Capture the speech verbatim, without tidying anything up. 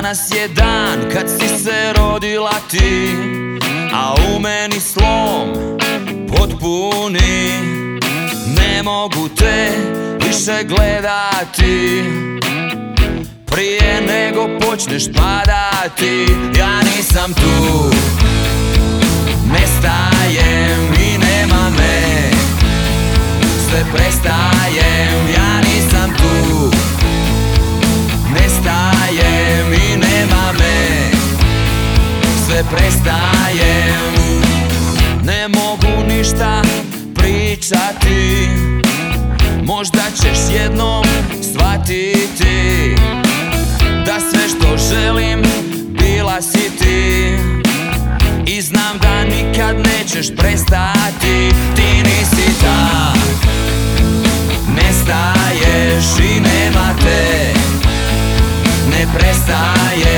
Danas je dan kad si se rodila ti, a u meni slom potpuni. Ne mogu te više gledati prije nego počneš padati. Ja nisam tu, nestajem i nema me, sve prestajem. Ja nisam tu, nestajem i nema me, sve prestajem. Ne mogu ništa pričati, možda ćeš jednom shvatiti da sve što želim bila si ti, i znam da nikad nećeš prestati. Ti nisi ta, nestaješ i nema te, ne prestaje.